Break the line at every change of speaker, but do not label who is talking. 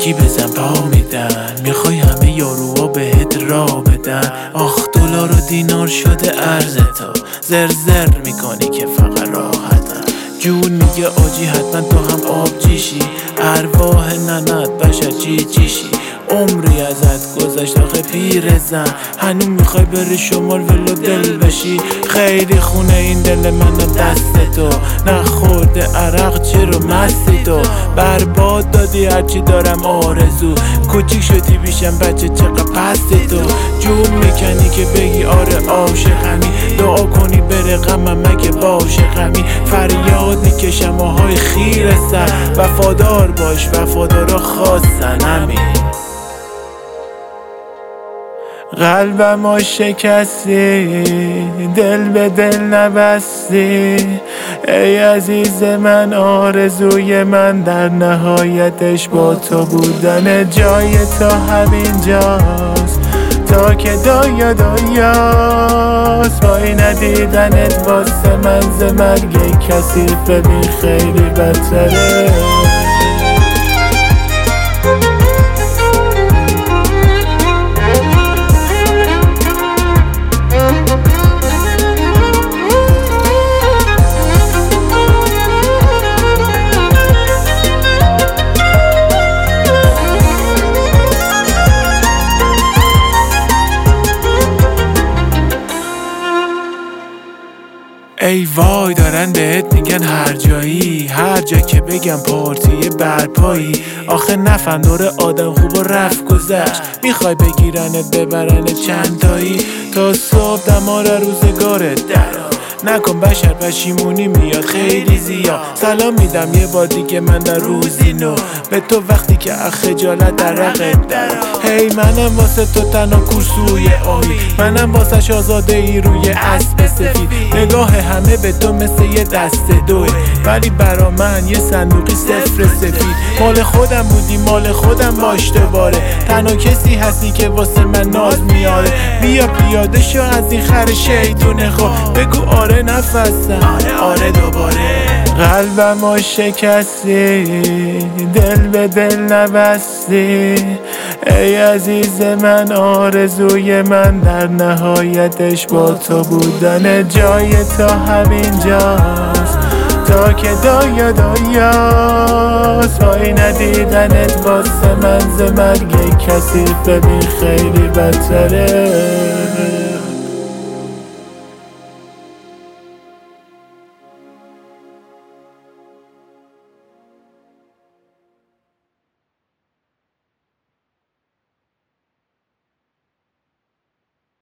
یکی بزن پا میدن، میخوای همه یاروها بهت را بدن. آخ دلار و دینار شده ارز تو، زر میکنی که فقط راحتن. جون میگه آجی حتما تو هم آبجیشی، ارواح ننت بشر جیشی. عمری ازت گذشت آخه پیرزن، هنوز میخوای بری شمال ولو دل بشی. خیلی خونه این دل من دست تو، نخورده عرق چرا مستی تو. برباد دادی هرچی دارم آرزو، کوچیک شدی بیشم بچه چقدر پستی تو. جون میکنی که بگی آره عاشقمی، دعا کنی بره غمم مگه باشه غمی. فریاد میکشم آهای خیره سر، وفادار باش وفادارا خواستن همین. قلبمو شکستی، دل به دل نبستی. ای عزیز من آرزوی من در نهایتش با تو بودن. جای تو همینجاست تا که دایاست، وای ندیدنت واسه من ز مرگ کسی ببین خیلی بدتره. ای وای دارن بهت میگن هر جایی، هر جا که بگم پارتی برپایی. آخه نفهم دور آدم خوب و رفت گذشت، میخوای بگیرنت ببرنت چند تایی. تا صبح دمار روزگارت درا، نکن بشر پشیمونی میاد خیلی زیاد. سلام میدم یه بار دیگه من در روزی نو، به تو وقتی که خجالت در رقت در. هی منم واسه تو تنها کورسوی امید، منم واسه آزاده ای روی اسب سفید. نگاه همه به تو مثل یه دست دوه، ولی برا من یه صندوقی صفر سفید. مال خودم بودی مال خودم باش دوباره، تنها کسی هستی که واسه من ناز میاره. بیا پیاده شو از این خر شیطونه خود، بگو آره نفسم آره دوباره. قلبمو شکستی، دل به دل نبستی. ای عزیز من آرزوی من در نهایتش با تو بودن. جای تو همینجاست تا که دایاست، وای ندیدنت واسه من ز مرگ کسی ببین خیلی بدتره.